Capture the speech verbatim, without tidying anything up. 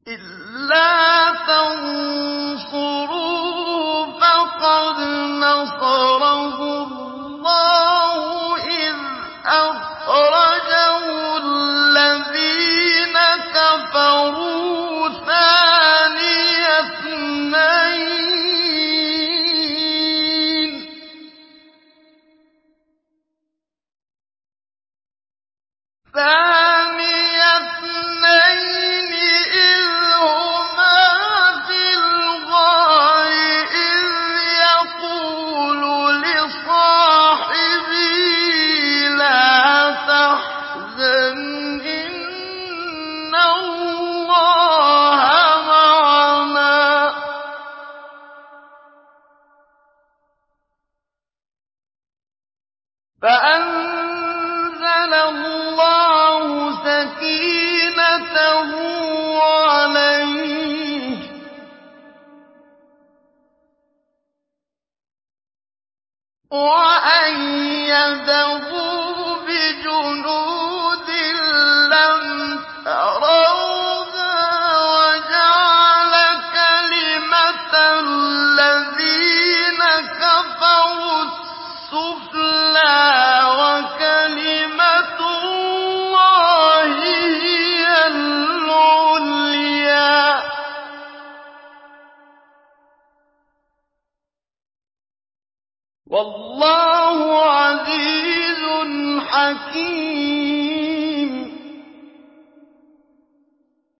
إِلَّا تَنصُرُوهُ فَقَدْ نَصَرَهُ اللَّهُ إِذْ أَخْرَجَهُ الَّذِينَ كَفَرُوا ثَانِيَ اثْنَيْنِ ثَانِيَ اثْنَيْنِ إِذْ هُمَا فِي الْغَارِ إِذْ يَقُولُ لِصَاحِبِهِ لَا تَحْزَنْ إِنَّ اللَّهَ مَعَنَا ۖ فَأَنزَلَ اللَّهُ سَكِينَتَهُ عَلَيْهِ وَأَيَّدَهُ بِجُنُودٍ لَّمْ تَرَوْهَا وَجَعَلَ كَلِمَةَ الَّذِينَ كَفَرُوا السُّفْلَىٰ وَكَلِمَةُ اللَّهِ هِيَ الْعُلْيَا ۗ وَاللَّهُ عَزِيزٌ حَكِيمٌ.